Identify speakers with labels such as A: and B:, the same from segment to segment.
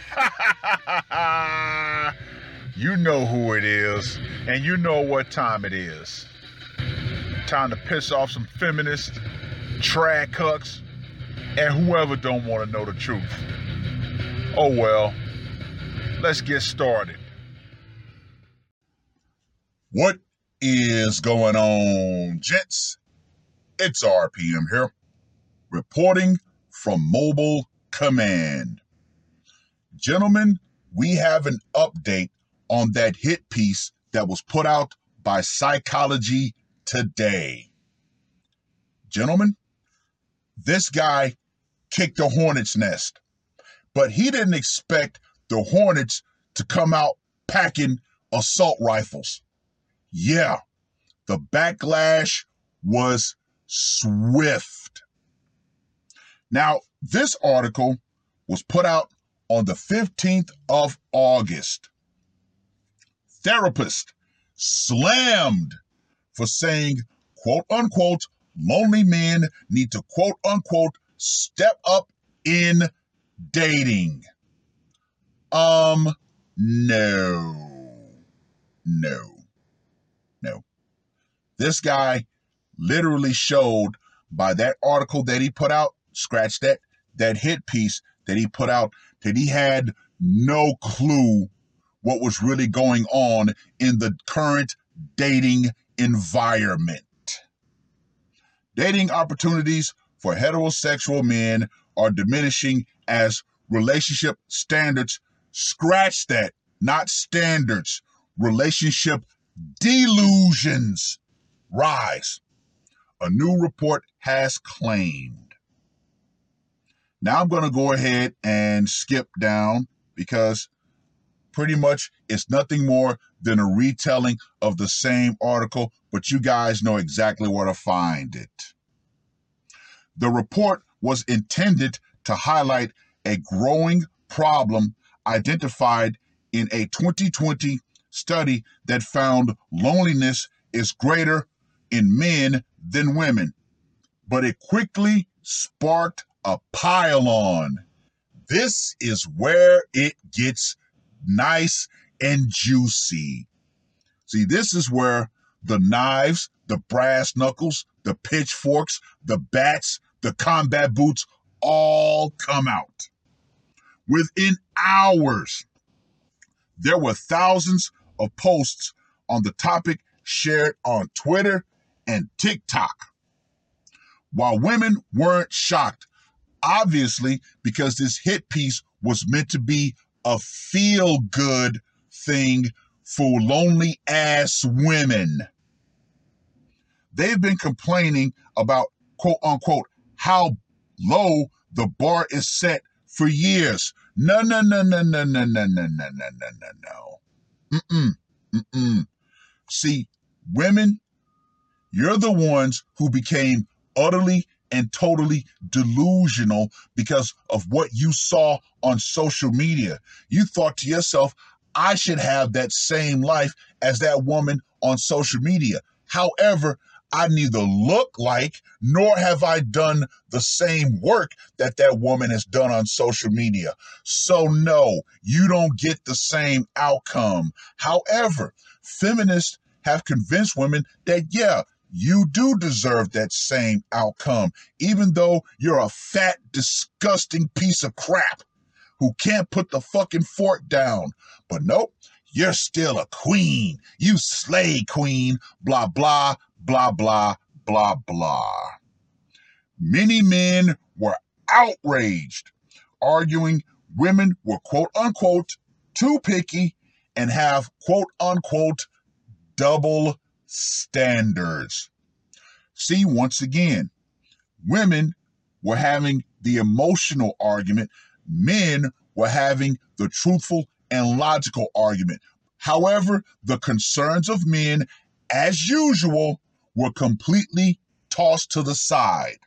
A: You know who it is, and you know what time it is. Time to piss off some feminists, trad cucks, and whoever don't want to know the truth. Oh well, let's get started.
B: What is going on, gents? It's RPM here, reporting from Mobile Command. Gentlemen, we have an update on that hit piece that was put out by Psychology Today. Gentlemen, this guy kicked a hornet's nest, but he didn't expect the hornets to come out packing assault rifles. Yeah, the backlash was swift. Now, this article was put out on the 15th of August. Therapist slammed for saying, quote unquote, lonely men need to quote unquote step up in dating. No. This guy literally showed by that article that he put out, scratch that hit piece that he put out, that he had no clue what was really going on in the current dating environment. Dating opportunities for heterosexual men are diminishing as relationship standards, scratch that, not standards, relationship delusions rise, a new report has claimed. Now I'm going to go ahead and skip down because pretty much it's nothing more than a retelling of the same article, but you guys know exactly where to find it. The report was intended to highlight a growing problem identified in a 2020 study that found loneliness is greater in men than women, but it quickly sparked a pile-on. This is where it gets nice and juicy. See, this is where the knives, the brass knuckles, the pitchforks, the bats, the combat boots all come out. Within hours, there were thousands of posts on the topic shared on Twitter and TikTok. While women weren't shocked, obviously, because this hit piece was meant to be a feel-good thing for lonely-ass women. They've been complaining about, quote-unquote, how low the bar is set for years. No. See, women, you're the ones who became utterly and totally delusional because of what you saw on social media. You thought to yourself, I should have that same life as that woman on social media. However, I neither look like nor have I done the same work that that woman has done on social media. So no, you don't get the same outcome. However, feminists have convinced women that, yeah, you do deserve that same outcome, even though you're a fat, disgusting piece of crap who can't put the fucking fork down. But nope, you're still a queen. You slay queen, blah, blah, blah, blah, blah, blah. Many men were outraged, arguing women were quote unquote too picky and have quote unquote double standards. See, once again, women were having the emotional argument, men were having the truthful and logical argument. However, the concerns of men, as usual, were completely tossed to the side.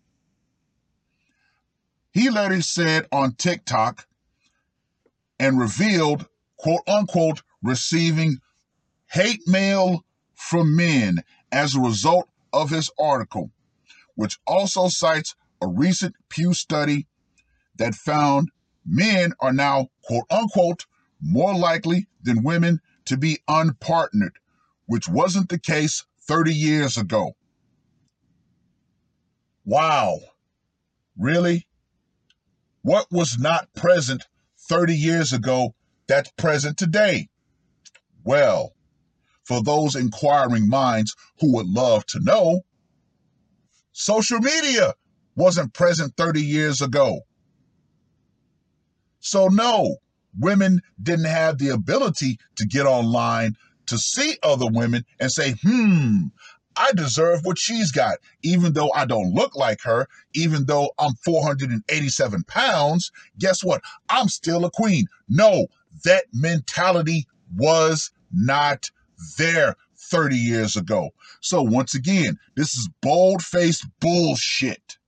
B: He later said on TikTok and revealed, quote unquote, receiving hate mail from men as a result of his article, which also cites a recent Pew study that found Men are now, quote unquote, more likely than women to be unpartnered, which wasn't the case 30 years ago. Wow. Really? What was not present 30 years ago that's present today? Well, for those inquiring minds who would love to know, social media wasn't present 30 years ago. So no, women didn't have the ability to get online to see other women and say, I deserve what she's got, even though I don't look like her, even though I'm 487 pounds, guess what? I'm still a queen. No, that mentality was not there 30 years ago. So once again, this is bold-faced bullshit.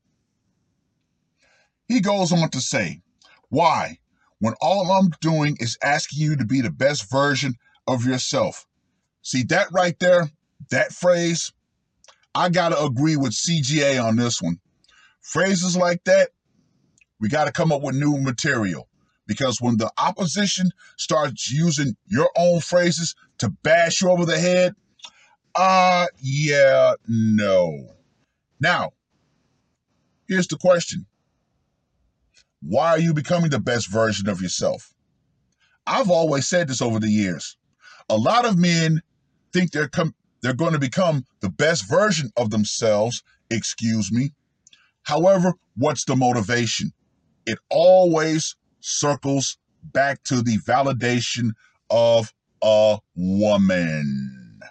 B: He goes on to say, why? When all I'm doing is asking you to be the best version of yourself. See that right there, that phrase? I got to agree with CGA on this one. Phrases like that, we got to come up with new material. Because when the opposition starts using your own phrases to bash you over the head, yeah, no. Now, here's the question. Why are you becoming the best version of yourself? I've always said this over the years. A lot of men think they're going to become the best version of themselves, However, what's the motivation? It always circles back to the validation of a woman.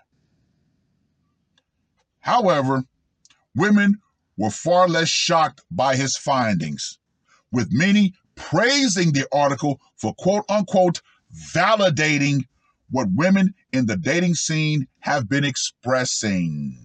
B: However, women were far less shocked by his findings, with many praising the article for quote-unquote validating what women in the dating scene have been expressing.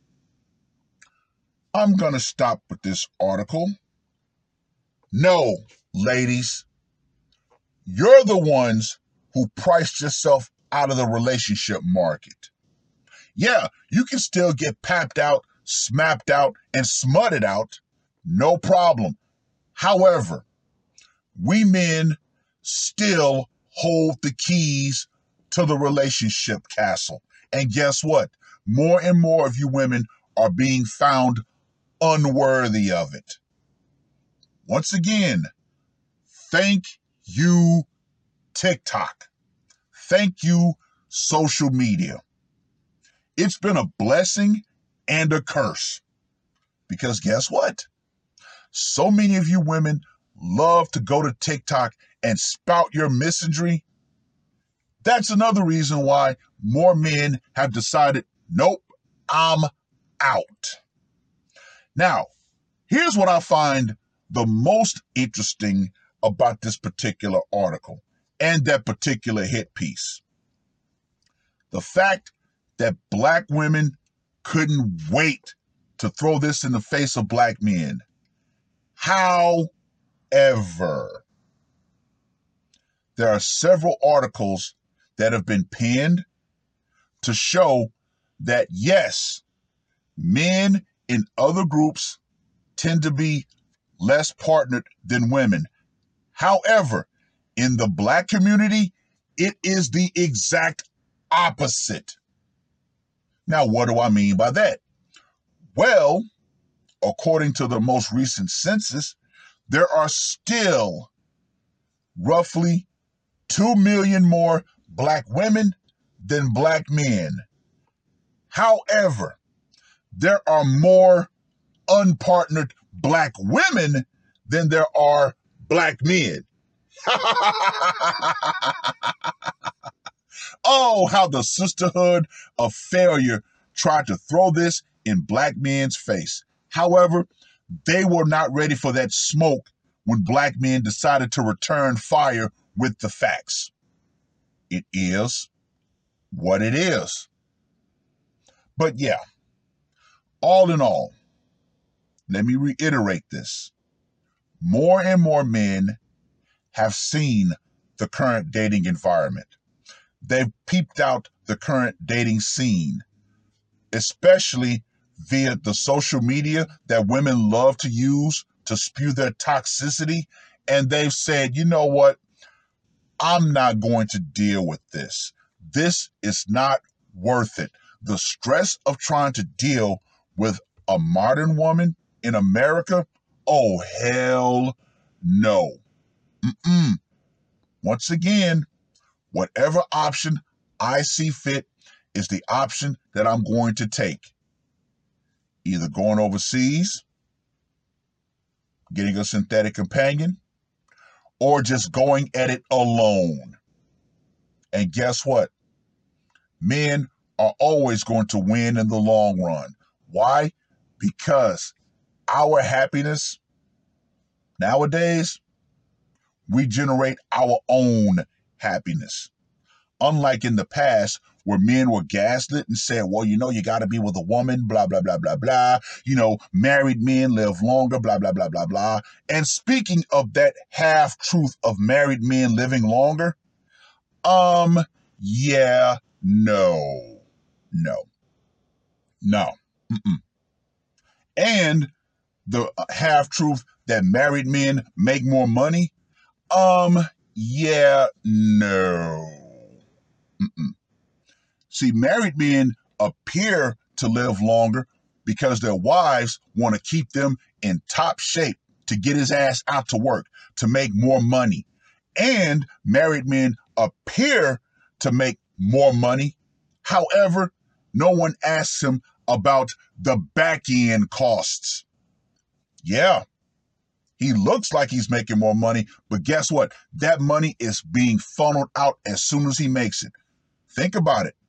B: I'm going to stop with this article. No, ladies, you're the ones who priced yourself out of the relationship market. Yeah, you can still get papped out, smapped out, and smutted out. No problem. However, we men still hold the keys to the relationship castle. And guess what? More and more of you women are being found unworthy of it. Once again, thank you, TikTok. Thank you, social media. It's been a blessing and a curse. Because guess what? So many of you women love to go to TikTok and spout your misandry. That's another reason why more men have decided, nope, I'm out. Now, here's what I find the most interesting about this particular article and that particular hit piece. The fact that black women couldn't wait to throw this in the face of black men. However, there are several articles that have been penned to show that, yes, men in other groups tend to be less partnered than women. However, in the black community, it is the exact opposite. Now, what do I mean by that? Well, according to the most recent census, there are still roughly 2 million more black women than black men. However, there are more unpartnered black women than there are black men. Oh, how the sisterhood of failure tried to throw this in black men's face. However, they were not ready for that smoke when black men decided to return fire with the facts. It is what it is. But yeah, all in all, let me reiterate this. More and more men have seen the current dating environment. They've peeped out the current dating scene, especially via the social media that women love to use to spew their toxicity and they've said, you know what? I'm not going to deal with this. This is not worth it. The stress of trying to deal with a modern woman in America? Oh, hell no. Once again, whatever option I see fit is the option that I'm going to take. Either going overseas, getting a synthetic companion, or just going at it alone. And guess what? Men are always going to win in the long run. Why? Because our happiness nowadays, we generate our own happiness. Unlike in the past, where men were gaslit and said, well, you know, you got to be with a woman, blah, blah, blah, blah, blah. You know, married men live longer, blah, blah, blah, blah, blah. And speaking of that half-truth of married men living longer, yeah, no. And the half-truth that married men make more money, yeah, no. See, married men appear to live longer because their wives want to keep them in top shape to get his ass out to work, to make more money. And married men appear to make more money. However, no one asks him about the back end costs. Yeah, he looks like he's making more money, but guess what? That money is being funneled out as soon as he makes it. Think about it.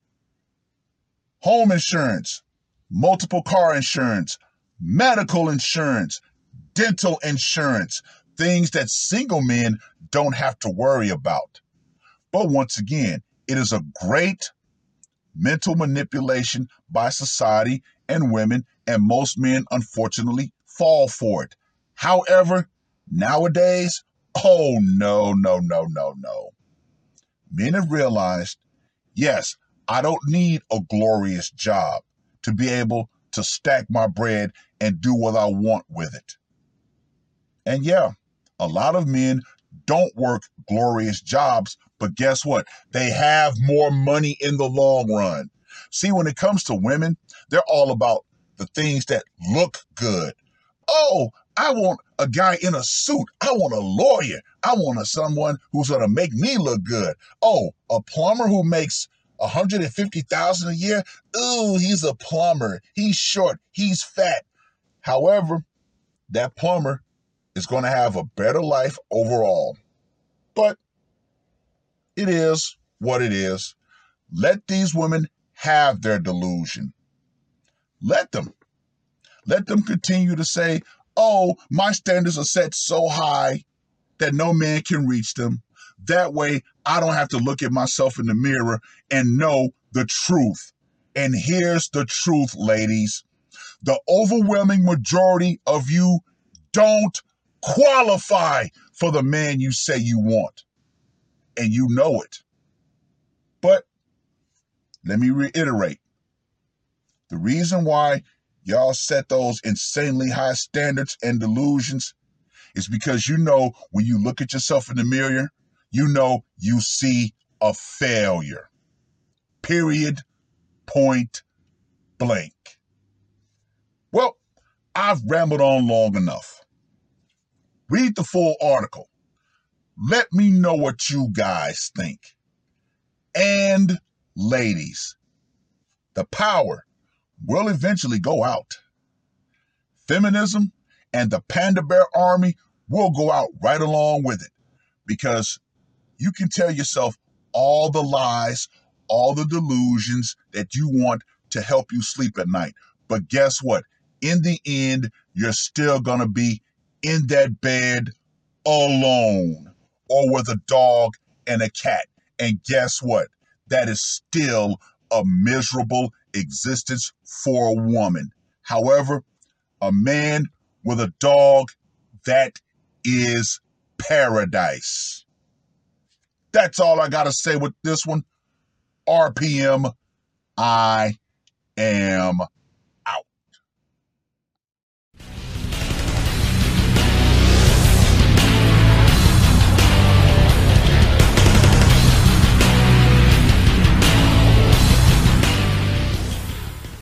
B: Home insurance, multiple car insurance, medical insurance, dental insurance, things that single men don't have to worry about. But once again, it is a great mental manipulation by society and women, and most men, unfortunately, fall for it. However, nowadays, oh, no. Men have realized, yes, I don't need a glorious job to be able to stack my bread and do what I want with it. And yeah, a lot of men don't work glorious jobs, but guess what? They have more money in the long run. See, when it comes to women, they're all about the things that look good. Oh, I want a guy in a suit. I want a lawyer. I want someone who's going to make me look good. Oh, a plumber who makes $150,000 a year. Ooh, he's a plumber. He's short. He's fat. However, that plumber is going to have a better life overall. But it is what it is. Let these women have their delusion. Let them continue to say, oh, my standards are set so high that no man can reach them. That way, I don't have to look at myself in the mirror and know the truth. And here's the truth, ladies. The overwhelming majority of you don't qualify for the man you say you want. And you know it. But let me reiterate. The reason why y'all set those insanely high standards and delusions is because you know when you look at yourself in the mirror, you know you see a failure. Period. Point blank. Well, I've rambled on long enough. Read the full article. Let me know what you guys think. And ladies, the power will eventually go out. Feminism and the Panda Bear Army will go out right along with it, because you can tell yourself all the lies, all the delusions that you want to help you sleep at night. But guess what? In the end, you're still going to be in that bed alone or with a dog and a cat. And guess what? That is still a miserable existence for a woman. However, a man with a dog, that is paradise. That's all I got to say with this one. RPM, I am